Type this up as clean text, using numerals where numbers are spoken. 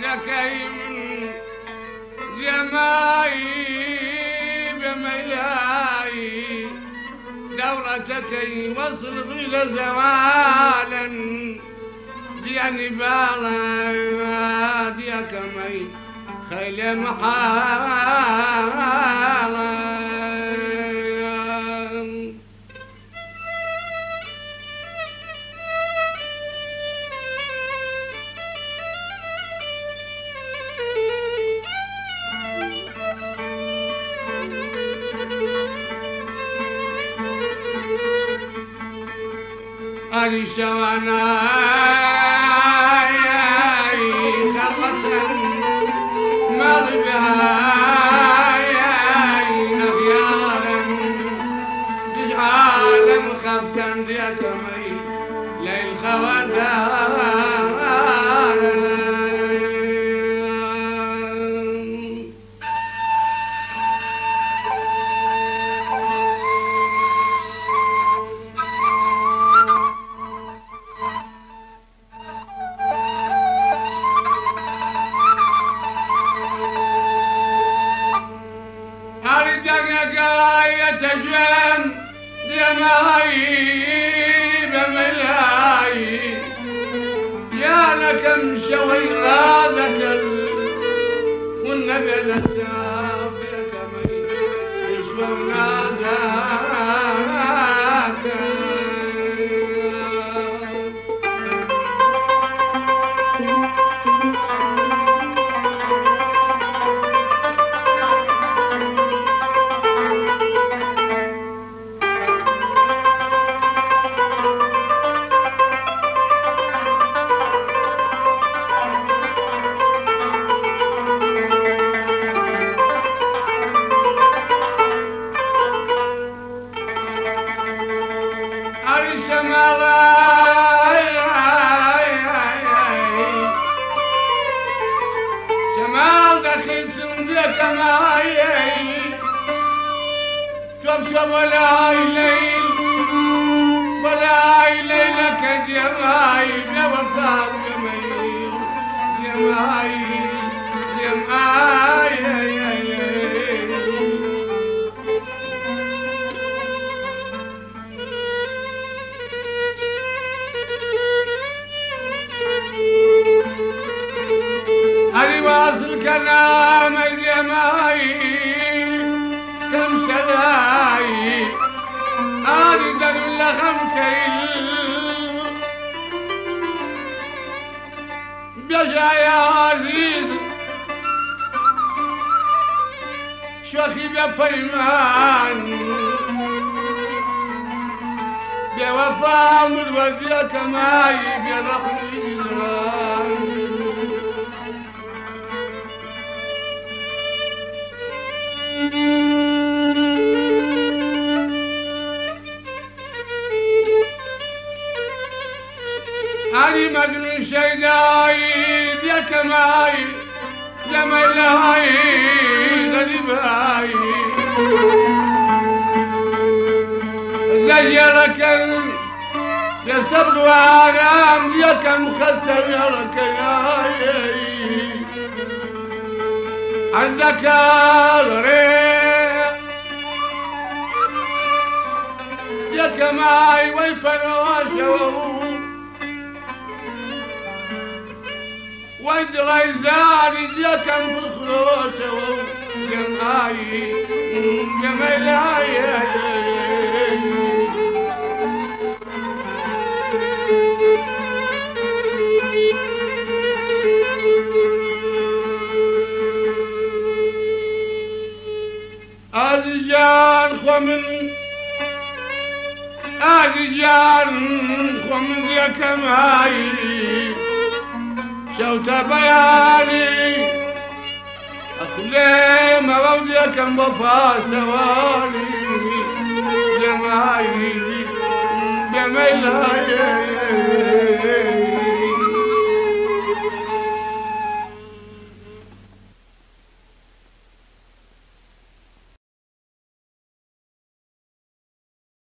من جماي بميلاي دولتك وصل غير زوالا دياني بالا ديك مي خيل محالا هذه شوانا خلة ماضي بها نغيارا تجعالا خبتا ديك مي ليل خوادار تجن دماي بملاي يا لكم شوي غادك والنبي لسافرك مي يشوفنا ذاك شمال دخل سندك معي شوف ولا ليل ولا ليلك يا ماي يا وفاء يا ماي يا ماي يا ماي هذي واصل كلام الجمايل كم سلاي هذي در لهم كيل بيجا يا عزيز شوخي بفيمان بوفا مروزيك ماي برحمي علي مجنون شيداي ديك ماي لما لاي غريباي زيرك يا صبر وآرام ديك مخسر يا ركياي عندك الريح ديك ماي ويفنواشو وانت غيزاني ديك مخروشة وجماي جمالاي أدجان خمن أدجان خمن ديك ماي شوت بياني أكلي موليك وفا سوالي جمايلي جميلاي